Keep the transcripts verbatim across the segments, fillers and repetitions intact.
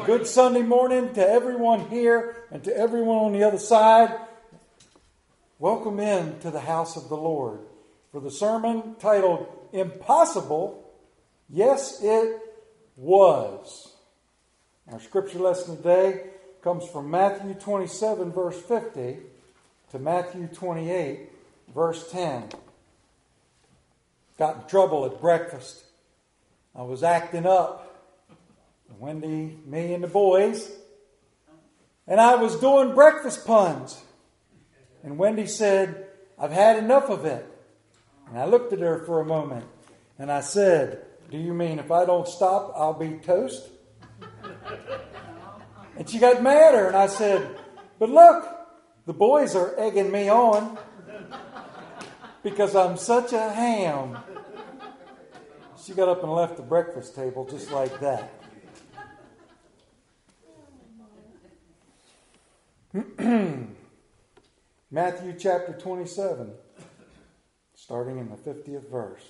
Good Sunday morning to everyone here and to everyone on the other side. Welcome in to the house of the Lord for the sermon titled Impossible, Yes It Was. Our scripture lesson today comes from Matthew twenty-seven, verse fifty, to Matthew twenty-eight, verse ten. Got in trouble at breakfast. I was acting up. Wendy, me, and the boys. And I was doing breakfast puns. And Wendy said, I've had enough of it. And I looked at her for a moment. And I said, do you mean if I don't stop, I'll be toast? And she got madder. And I said, but look, the boys are egging me on because I'm such a ham. She got up and left the breakfast table just like that. Matthew chapter twenty-seven, starting in the fiftieth verse.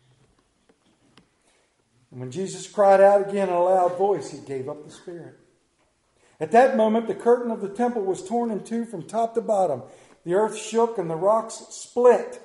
And when Jesus cried out again in a loud voice, he gave up the spirit. At that moment, the curtain of the temple was torn in two from top to bottom. The earth shook and the rocks split.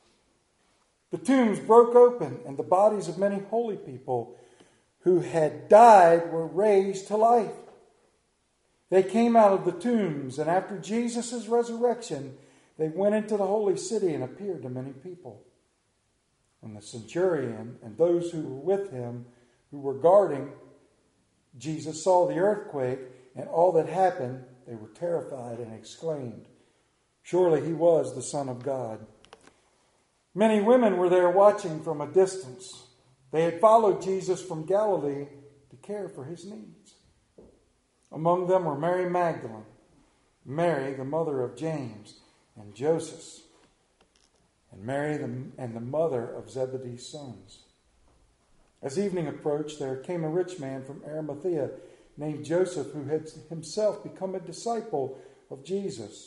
The tombs broke open, and the bodies of many holy people who had died were raised to life. They came out of the tombs, and after Jesus' resurrection, they went into the holy city and appeared to many people. When the centurion and those who were with him, who were guarding Jesus, saw the earthquake and all that happened, they were terrified and exclaimed, surely he was the Son of God. Many women were there watching from a distance. They had followed Jesus from Galilee to care for his needs. Among them were Mary Magdalene, Mary, the mother of James and Joseph, and Mary the, and the mother of Zebedee's sons. As evening approached, there came a rich man from Arimathea named Joseph, who had himself become a disciple of Jesus.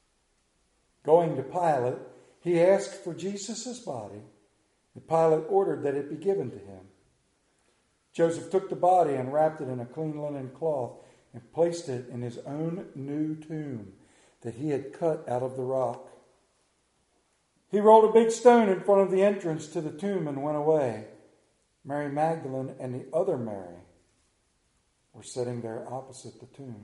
Going to Pilate, he asked for Jesus' body, and Pilate ordered that it be given to him. Joseph took the body and wrapped it in a clean linen cloth and placed it in his own new tomb that he had cut out of the rock. He rolled a big stone in front of the entrance to the tomb and went away. Mary Magdalene and the other Mary were sitting there opposite the tomb.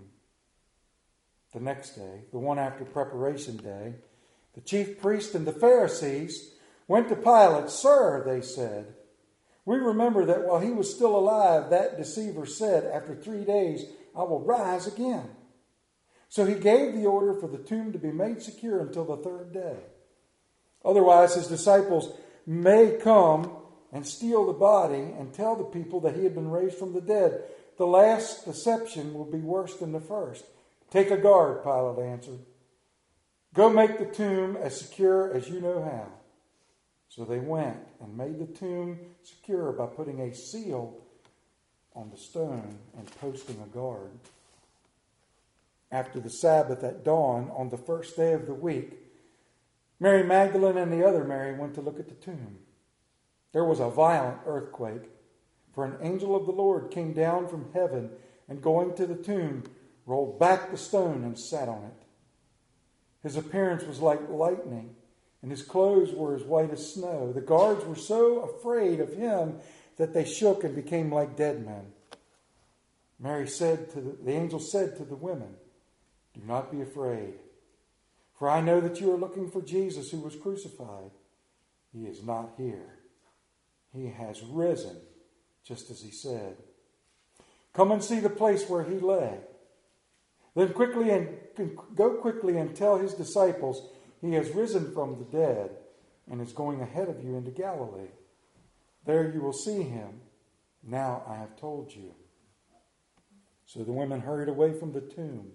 The next day, the one after preparation day, the chief priests and the Pharisees went to Pilate. Sir, they said, we remember that while he was still alive, that deceiver said, after three days, I will rise again. So he gave the order for the tomb to be made secure until the third day. Otherwise, his disciples may come and steal the body and tell the people that he had been raised from the dead. The last deception will be worse than the first. Take a guard, Pilate answered. Go make the tomb as secure as you know how. So they went and made the tomb secure by putting a seal on the stone and posting a guard. After the Sabbath at dawn, on the first day of the week, Mary Magdalene and the other Mary went to look at the tomb. There was a violent earthquake, for an angel of the Lord came down from heaven and going to the tomb, rolled back the stone and sat on it. His appearance was like lightning, and his clothes were as white as snow. The guards were so afraid of him that they shook and became like dead men. Mary said to the, the angel said to the women, do not be afraid, for I know that you are looking for Jesus who was crucified. He is not here. He has risen, just as he said. Come and see the place where he lay. Then quickly and go quickly and tell his disciples he has risen from the dead and is going ahead of you into Galilee. There you will see him. Now I have told you. So the women hurried away from the tomb,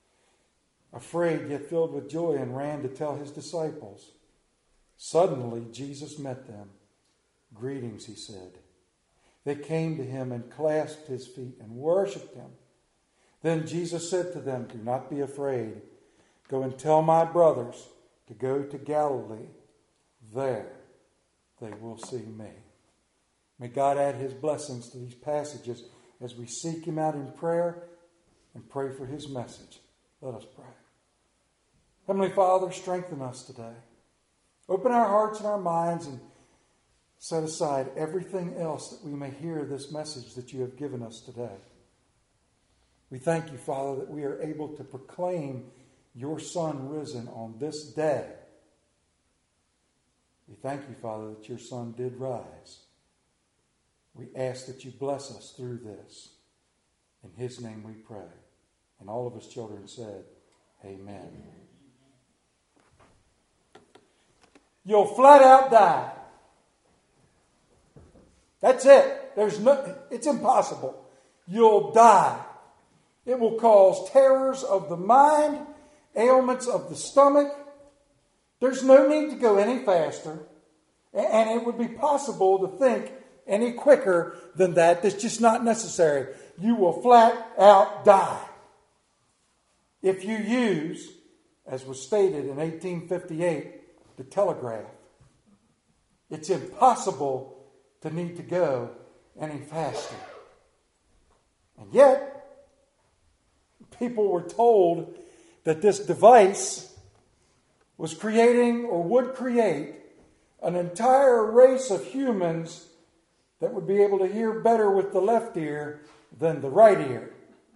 afraid yet filled with joy, and ran to tell his disciples. Suddenly Jesus met them. Greetings, he said. They came to him and clasped his feet and worshipped him. Then Jesus said to them, do not be afraid. Go and tell my brothers to go to Galilee. There they will see me. May God add his blessings to these passages as we seek Him out in prayer and pray for His message. Let us pray. Heavenly Father, strengthen us today. Open our hearts and our minds and set aside everything else that we may hear this message that you have given us today. We thank you, Father, that we are able to proclaim your Son risen on this day. We thank you, Father, that your Son did rise. We ask that you bless us through this. In His name we pray. And all of His children said, Amen. You'll flat out die. That's it. There's no, it's impossible. You'll die. It will cause terrors of the mind, ailments of the stomach. There's no need to go any faster. And it would be possible to think any quicker than that. That's just not necessary. You will flat out die. If you use, as was stated in eighteen fifty-eight, the telegraph. It's impossible to need to go any faster. And yet, people were told that this device was creating or would create an entire race of humans that would be able to hear better with the left ear than the right ear.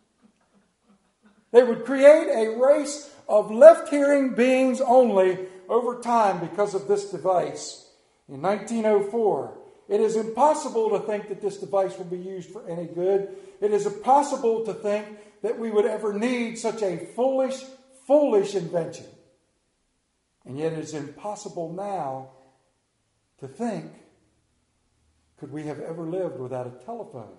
They would create a race of left-hearing beings only over time because of this device. In nineteen oh four, it is impossible to think that this device will be used for any good. It is impossible to think that we would ever need such a foolish, foolish invention. And yet it is impossible now to think, could we have ever lived without a telephone?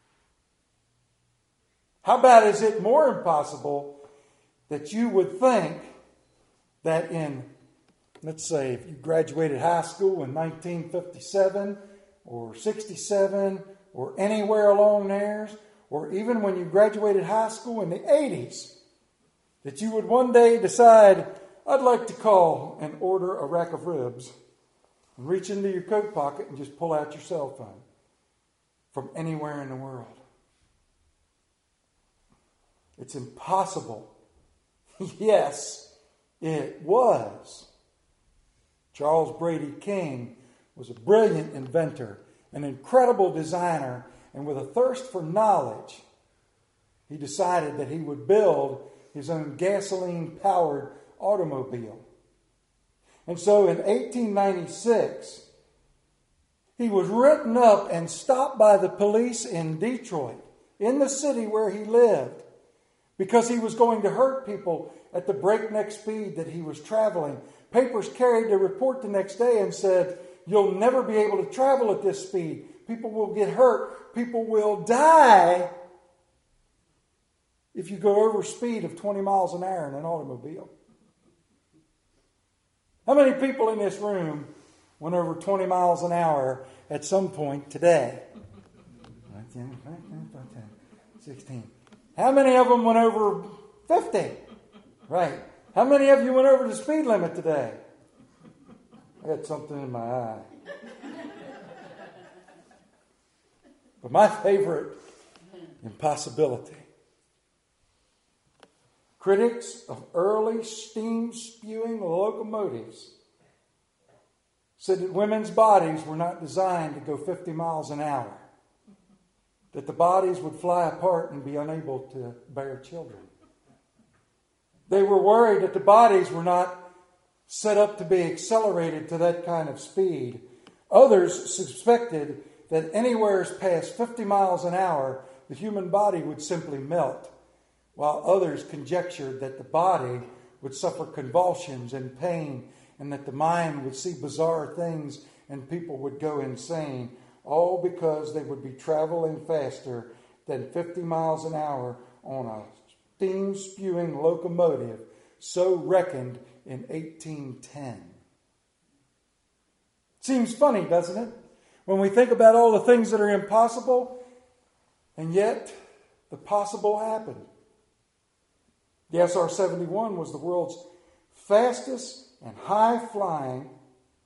How about is it more impossible that you would think that in, let's say, if you graduated high school in nineteen fifty-seven or sixty-seven or anywhere along there, or even when you graduated high school in the eighties, that you would one day decide, I'd like to call and order a rack of ribs, and reach into your coat pocket and just pull out your cell phone from anywhere in the world. It's impossible. Yes, it was. Charles Brady King was a brilliant inventor, an incredible designer, and with a thirst for knowledge, he decided that he would build his own gasoline-powered automobile. And so in eighteen ninety-six, he was written up and stopped by the police in Detroit, in the city where he lived, because he was going to hurt people at the breakneck speed that he was traveling. Papers carried the report the next day and said, you'll never be able to travel at this speed. People will get hurt. People will die if you go over a speed of twenty miles an hour in an automobile. How many people in this room went over twenty miles an hour at some point today? sixteen. How many of them went over fifty? Right. How many of you went over the speed limit today? I had something in my eye. But my favorite impossibility. Critics of early steam-spewing locomotives said that women's bodies were not designed to go fifty miles an hour. That the bodies would fly apart and be unable to bear children. They were worried that the bodies were not set up to be accelerated to that kind of speed. Others suspected that anywhere past fifty miles an hour, the human body would simply melt, while others conjectured that the body would suffer convulsions and pain, and that the mind would see bizarre things and people would go insane, all because they would be traveling faster than fifty miles an hour on a steam-spewing locomotive, so reckoned in eighteen ten. Seems funny, doesn't it? When we think about all the things that are impossible, and yet the possible happened. The S R seventy-one was the world's fastest and high-flying,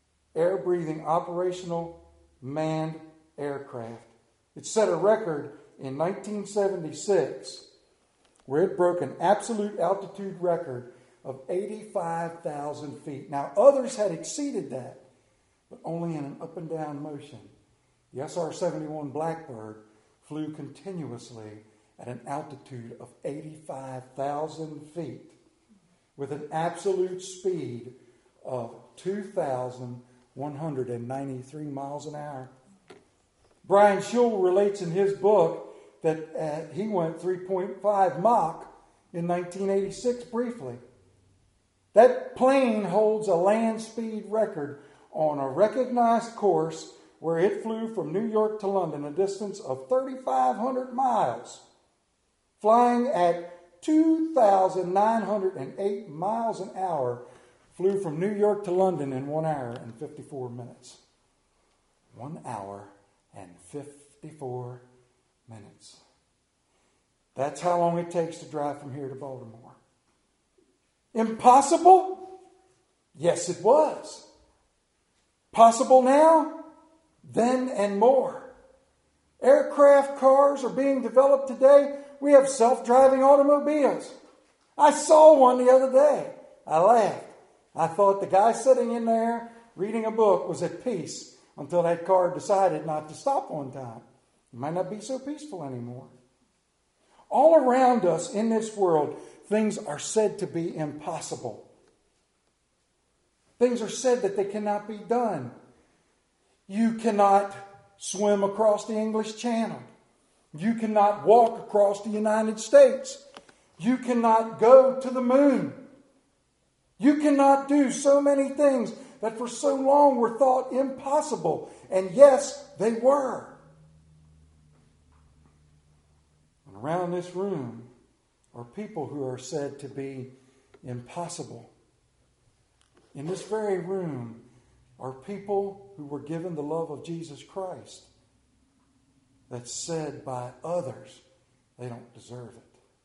air-breathing, operational manned aircraft. It set a record in nineteen seventy-six, where it broke an absolute altitude record of eighty-five thousand feet. Now, others had exceeded that, but only in an up and down motion. The S R seventy-one Blackbird flew continuously at an altitude of eighty-five thousand feet with an absolute speed of two thousand one hundred ninety-three miles an hour. Brian Schull relates in his book that uh, he went three point five Mach in nineteen eighty-six briefly. That plane holds a land speed record on a recognized course where it flew from New York to London, a distance of three thousand five hundred miles, flying at two thousand nine hundred eight miles an hour, flew from New York to London in one hour and fifty-four minutes. One hour and fifty-four minutes. That's how long it takes to drive from here to Baltimore. Impossible? Yes, it was. Possible now? Then and more. Aircraft cars are being developed today. We have self-driving automobiles. I saw one the other day. I laughed. I thought the guy sitting in there reading a book was at peace until that car decided not to stop one time. It might not be so peaceful anymore. All around us in this world, things are said to be impossible. Things are said that they cannot be done. You cannot swim across the English Channel. You cannot walk across the United States. You cannot go to the moon. You cannot do so many things that for so long were thought impossible. And yes, they were. And around this room are people who are said to be impossible. In this very room are people who were given the love of Jesus Christ that's said by others they don't deserve it.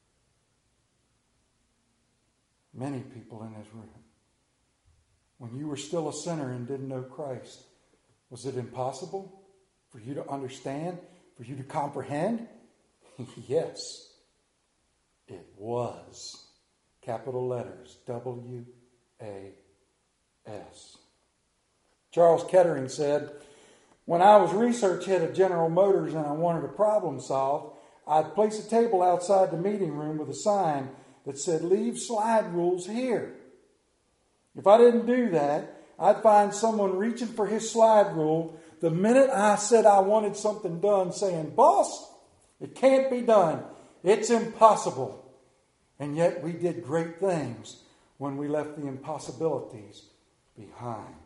Many people in this room. When you were still a sinner and didn't know Christ, was it impossible for you to understand, for you to comprehend? Yes, it was. Capital letters, W A S. Charles Kettering said, when I was research head of General Motors and I wanted a problem solved, I'd place a table outside the meeting room with a sign that said, leave slide rules here. If I didn't do that, I'd find someone reaching for his slide rule the minute I said I wanted something done, saying, boss, it can't be done. It's impossible. And yet we did great things when we left the impossibilities behind.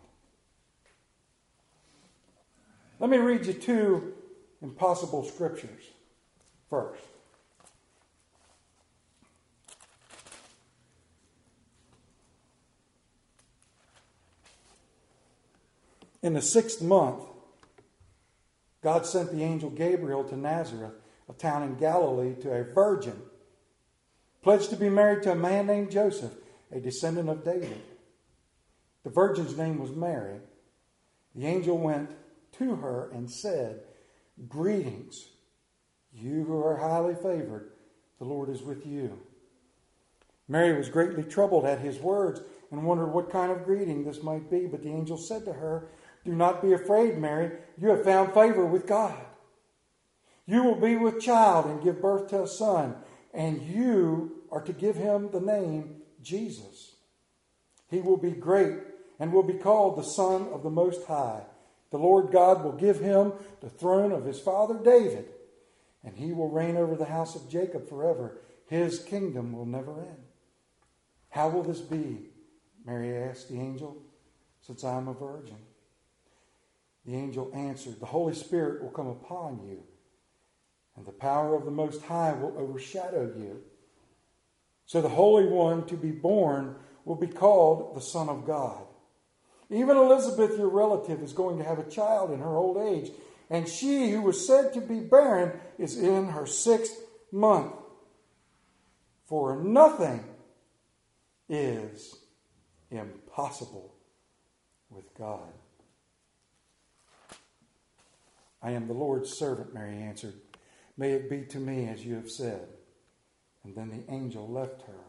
Let me read you two impossible scriptures first. In the sixth month, God sent the angel Gabriel to Nazareth, a town in Galilee, to a virgin, pledged to be married to a man named Joseph, a descendant of David. The virgin's name was Mary. The angel went to her and said, greetings, you who are highly favored, the Lord is with you. Mary was greatly troubled at his words and wondered what kind of greeting this might be. But the angel said to her, do not be afraid, Mary. You have found favor with God. You will be with child and give birth to a son, and you are to give him the name Jesus. He will be great and will be called the Son of the Most High. The Lord God will give him the throne of his father David, and he will reign over the house of Jacob forever. His kingdom will never end. How will this be? Mary asked the angel, since I am a virgin. The angel answered, the Holy Spirit will come upon you, and the power of the Most High will overshadow you. So the Holy One to be born will be called the Son of God. Even Elizabeth, your relative, is going to have a child in her old age, and she who was said to be barren is in her sixth month. For nothing is impossible with God. I am the Lord's servant, Mary answered. May it be to me as you have said. And then the angel left her.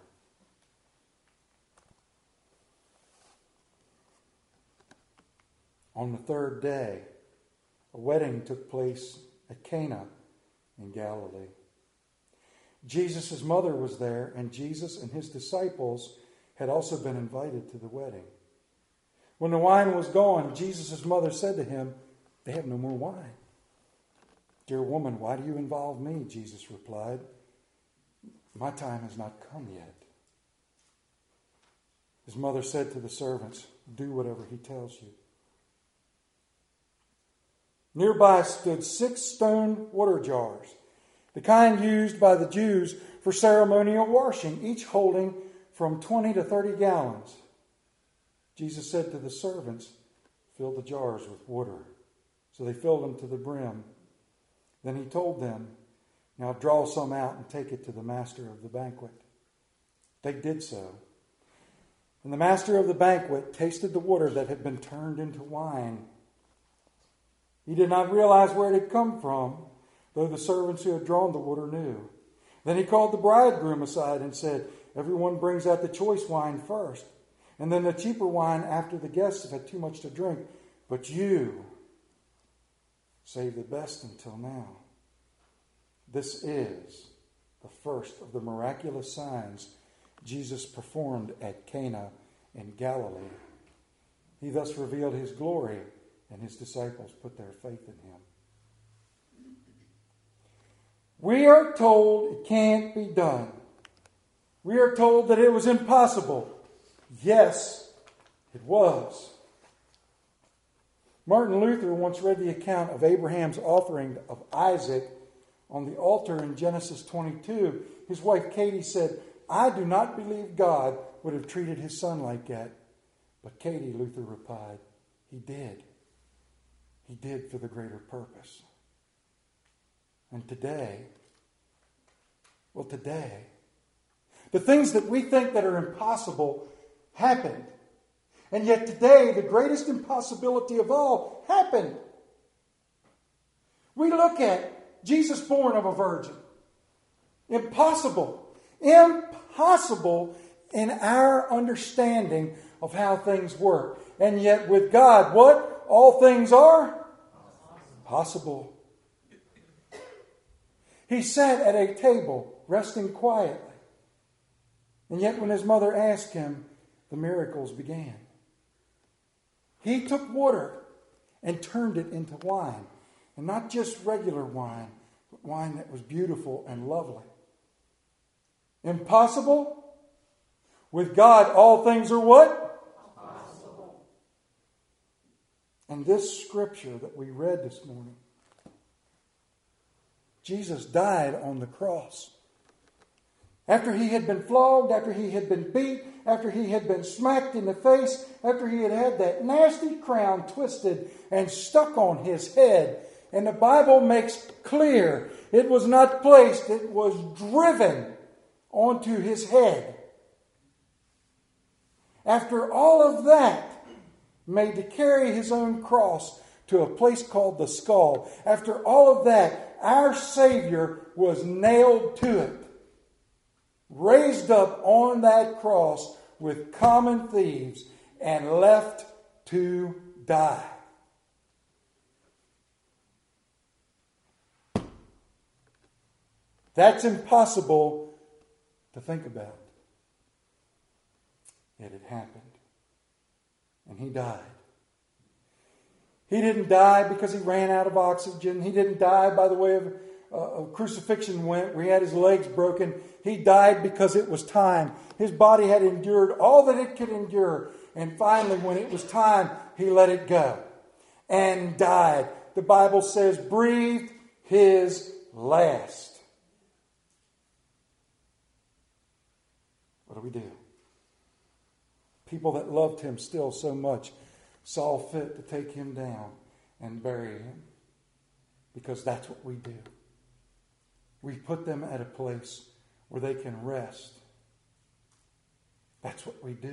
On the third day, a wedding took place at Cana in Galilee. Jesus' mother was there, and Jesus and his disciples had also been invited to the wedding. When the wine was gone, Jesus' mother said to him, "They have no more wine." "Dear woman, why do you involve me?" Jesus replied. "My time has not come yet." His mother said to the servants, "Do whatever he tells you." Nearby stood six stone water jars, the kind used by the Jews for ceremonial washing, each holding from twenty to thirty gallons. Jesus said to the servants, "Fill the jars with water." So they filled them to the brim. Then he told them, "Now draw some out and take it to the master of the banquet." They did so. And the master of the banquet tasted the water that had been turned into wine. He did not realize where it had come from, though the servants who had drawn the water knew. Then he called the bridegroom aside and said, "Everyone brings out the choice wine first, and then the cheaper wine after the guests have had too much to drink. But you save the best until now." This is the first of the miraculous signs Jesus performed at Cana in Galilee. He thus revealed his glory, and his disciples put their faith in him. We are told it can't be done. We are told that it was impossible. Yes, it was. Martin Luther once read the account of Abraham's offering of Isaac on the altar in Genesis twenty-two. His wife Katie said, "I do not believe God would have treated his son like that." But Katie, Luther replied, "He did. He did for the greater purpose." And today, well today, the things that we think that are impossible happened. And yet today, the greatest impossibility of all happened. We look at Jesus born of a virgin. Impossible. Impossible in our understanding of how things work. And yet with God, what? All things are possible. He sat at a table, resting quietly. And yet when his mother asked him, the miracles began. He took water and turned it into wine. And not just regular wine, but wine that was beautiful and lovely. Impossible? With God, all things are what? Possible. And this scripture that we read this morning, Jesus died on the cross. After he had been flogged, after he had been beat, after he had been smacked in the face, after he had had that nasty crown twisted and stuck on his head. And the Bible makes clear it was not placed, it was driven onto his head. After all of that, made to carry his own cross to a place called the skull. After all of that, our Savior was nailed to it. Raised up on that cross with common thieves and left to die. That's impossible to think about. Yet it happened. And he died. He didn't die because he ran out of oxygen. He didn't die by the way of uh, crucifixion went, where he had his legs broken. He died because it was time. His body had endured all that it could endure. And finally, when it was time, he let it go and died. The Bible says, breathed his last. What do we do? People that loved him still so much saw fit to take him down and bury him. Because that's what we do. We put them at a place where they can rest. That's what we do.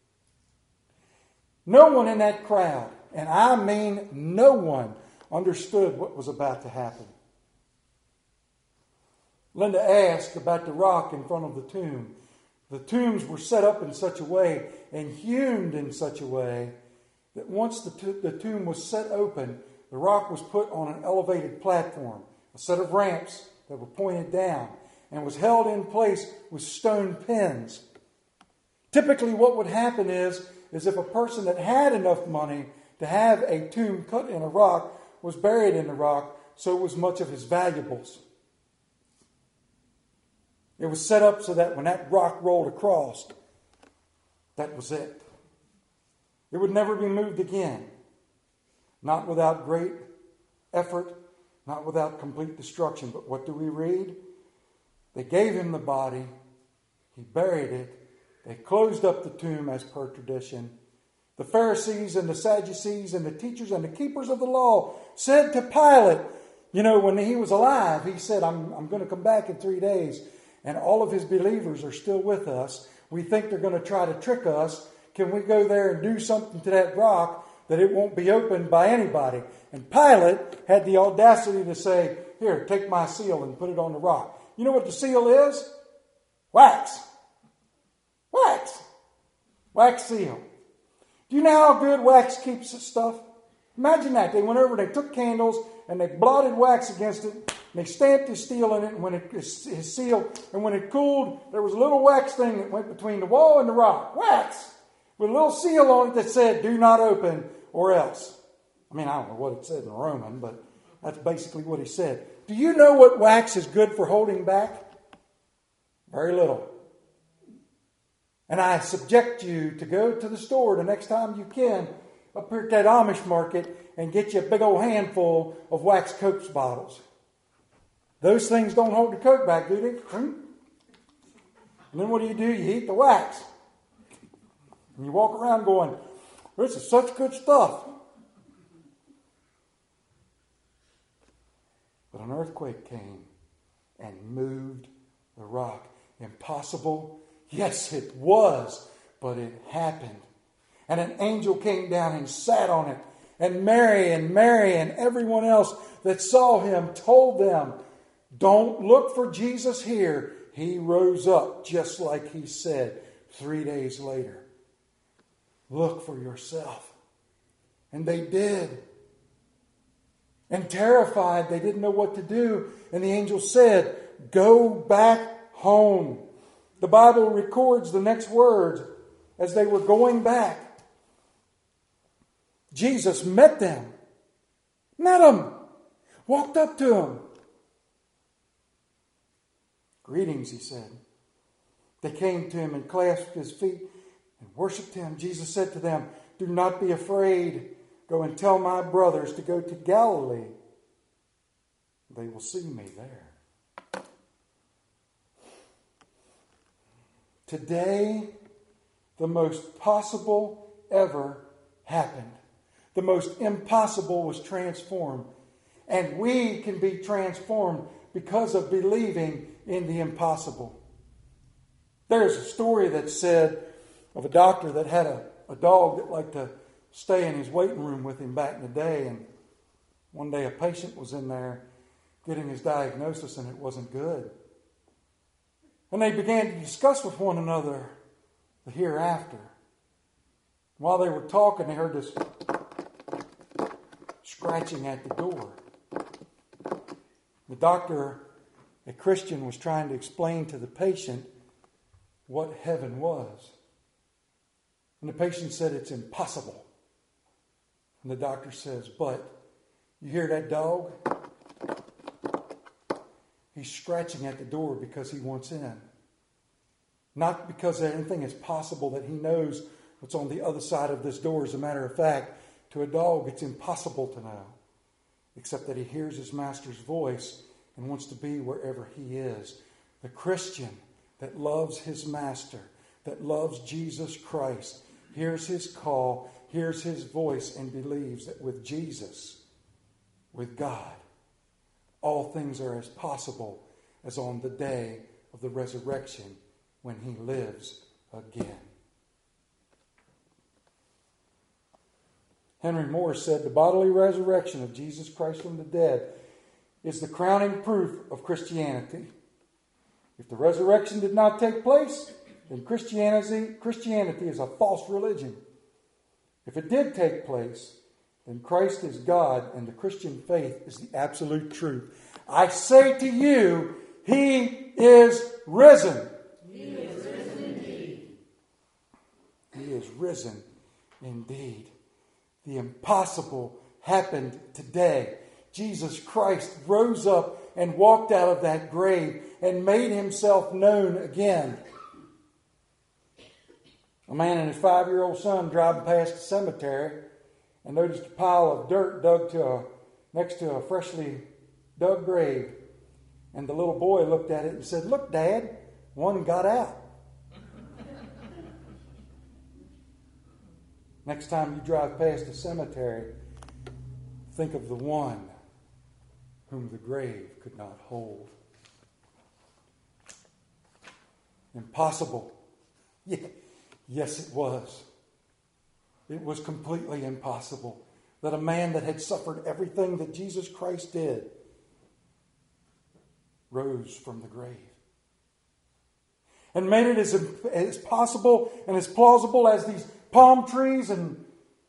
No one in that crowd, and I mean no one, understood what was about to happen. Linda asked about the rock in front of the tomb. The tombs were set up in such a way and hewn in such a way that once the, t- the tomb was set open, the rock was put on an elevated platform, a set of ramps that were pointed down, and was held in place with stone pins. Typically what would happen is, is if a person that had enough money to have a tomb cut in a rock was buried in the rock, so was much of his valuables. It was set up so that when that rock rolled across, that was it. It would never be moved again. Not without great effort, not without complete destruction. But what do we read? They gave him the body. He buried it. They closed up the tomb as per tradition. The Pharisees and the Sadducees and the teachers and the keepers of the law said to Pilate, you know, when he was alive, he said, I'm, I'm going to come back in three days. And all of his believers are still with us. We think they're going to try to trick us. Can we go there and do something to that rock that it won't be opened by anybody? And Pilate had the audacity to say, here, take my seal and put it on the rock. You know what the seal is? Wax. Wax. Wax seal. Do you know how good wax keeps its stuff? Imagine that. They went over and they took candles and they blotted wax against it. And they stamped his steel in it, and when it his seal, and when it cooled, there was a little wax thing that went between the wall and the rock. Wax! With a little seal on it that said, do not open or else. I mean, I don't know what it said in Roman, but that's basically what he said. Do you know what wax is good for holding back? Very little. And I subject you to go to the store the next time you can, up here at that Amish market, and get you a big old handful of wax Coke bottles. Those things don't hold the Coke back, do they? And then what do you do? You heat the wax. And you walk around going, this is such good stuff. But an earthquake came and moved the rock. Impossible? Yes, it was, but it happened. And an angel came down and sat on it. And Mary and Mary and everyone else that saw him told them, don't look for Jesus here. He rose up just like he said three days later. Look for yourself. And they did. And terrified, they didn't know what to do. And the angel said, go back home. The Bible records the next words as they were going back. Jesus met them. Met them. Walked up to them. Greetings, he said. They came to him and clasped his feet and worshipped him. Jesus said to them, do not be afraid. Go and tell my brothers to go to Galilee. They will see me there. Today, the most possible ever happened. The most impossible was transformed. And we can be transformed because of believing in the impossible. There's a story that said of a doctor that had a, a dog that liked to stay in his waiting room with him back in the day. And one day a patient was in there getting his diagnosis and it wasn't good. And they began to discuss with one another the hereafter. While they were talking, they heard this scratching at the door. The doctor, a Christian, was trying to explain to the patient what heaven was. And the patient said, it's impossible. And the doctor says, but you hear that dog? He's scratching at the door because he wants in. Not because anything is possible that he knows what's on the other side of this door. As a matter of fact, to a dog, it's impossible to know. Except that he hears his master's voice and wants to be wherever he is. The Christian that loves his master, that loves Jesus Christ, hears his call, hears his voice, and believes that with Jesus, with God, all things are as possible as on the day of the resurrection when he lives again. Henry Moore said, the bodily resurrection of Jesus Christ from the dead is the crowning proof of Christianity. If the resurrection did not take place, then Christianity, Christianity is a false religion. If it did take place, then Christ is God and the Christian faith is the absolute truth. I say to you, He is risen. He is risen indeed. He is risen indeed. The impossible happened today. Jesus Christ rose up and walked out of that grave and made Himself known again. A man and his five-year-old son driving past a cemetery and noticed a pile of dirt dug to a, next to a freshly dug grave. And the little boy looked at it and said, "Look, Dad, one got out." Next time you drive past a cemetery, think of the one whom the grave could not hold. Impossible. Yeah. Yes, it was. It was completely impossible that a man that had suffered everything that Jesus Christ did rose from the grave and made it as, as possible and as plausible as these palm trees and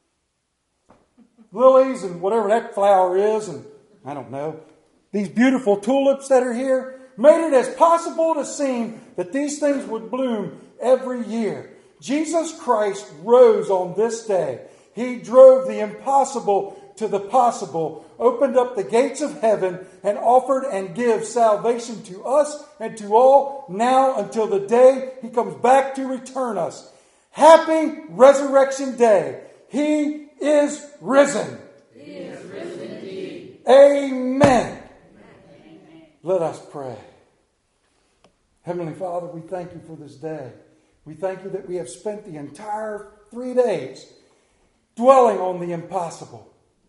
lilies and whatever that flower is, and I don't know, these beautiful tulips that are here, made it as possible to seem that these things would bloom every year. Jesus Christ rose on this day. He drove the impossible to the possible, opened up the gates of heaven, and offered and gives salvation to us and to all now until the day He comes back to return us. Happy Resurrection Day. He is risen. He is risen indeed. Amen. Amen. Let us pray. Heavenly Father, we thank You for this day. We thank You that we have spent the entire three days dwelling on the impossible.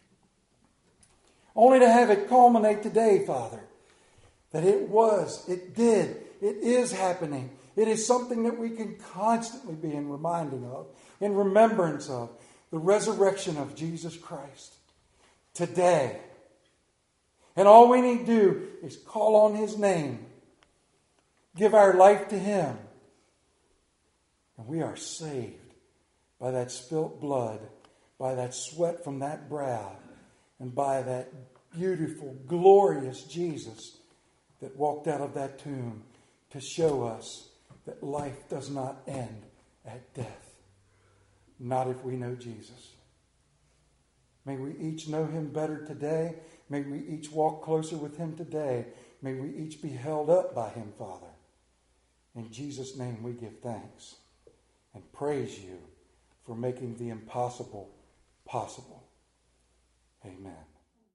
Only to have it culminate today, Father, that it was, it did, it is happening. It is something that we can constantly be in reminding of, in remembrance of, the resurrection of Jesus Christ today. And all we need to do is call on His name, give our life to Him, and we are saved by that spilt blood, by that sweat from that brow, and by that beautiful, glorious Jesus that walked out of that tomb to show us that life does not end at death. Not if we know Jesus. May we each know Him better today. May we each walk closer with Him today. May we each be held up by Him, Father. In Jesus' name we give thanks and praise You for making the impossible possible. Amen.